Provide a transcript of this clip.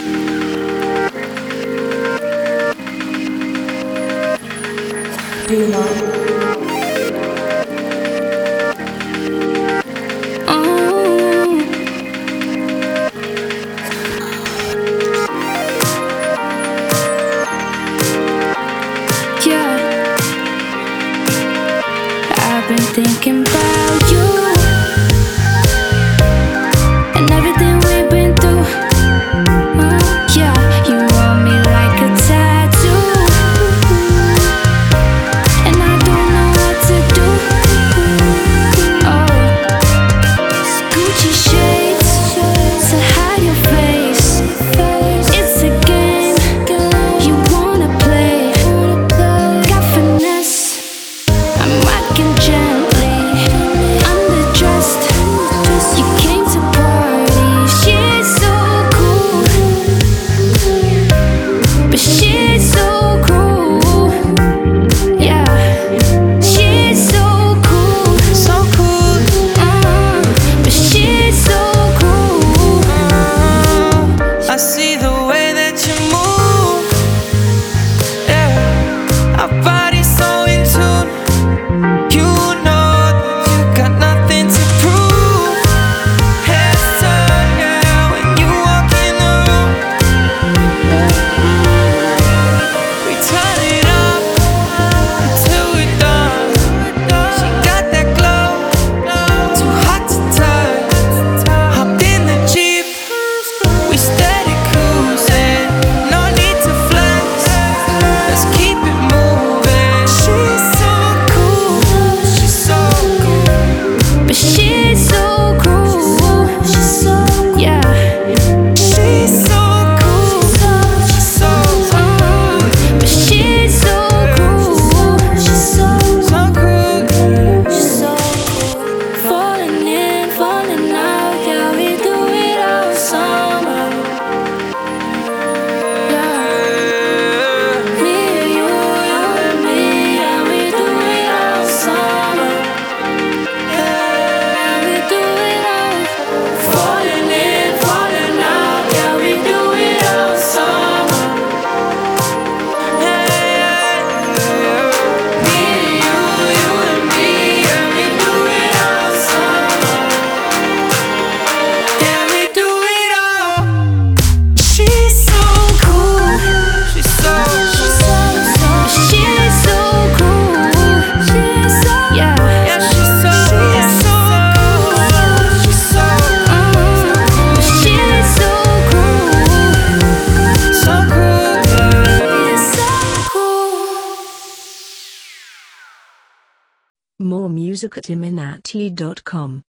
I've been thinking about you and everything we've been through. Yeah, you want me like a tattoo, and I don't know what to do. Oh, Gucci shades to hide your face. It's a game you wanna play. Got finesse, I'm rocking gently, underdressed. You came to party. She's so cool, but she's so cruel. Yeah, she's so cool, so cool. But she's so cruel. I see the way that you move. Yeah, our body's so in tune. You know that you got nothing to prove. Heads turn, yeah, when you walk in the room. We turn it up until we're done. She got that glow, too hot to touch. Hopped in the Jeep, we steady cruising, no need to flex. Let's keep it moving. She's so cool, she's so cool, But she's so cruel. Yeah, she's so cool, she's so cool, but she's so cruel. so cool. Falling in, falling out. Yeah, we do it all summer. Yeah, me and you and me, yeah, we do it all summer. Yeah, we do it all. Falling in, falling out. Yeah, we do it all summer. Me and you and me, yeah, we do it all summer. Yeah, we do it all. She's so cool, she's so She's so cool. Yeah, yeah, she's so cool, she's so she's so cool. so cool. More music at iminati.com.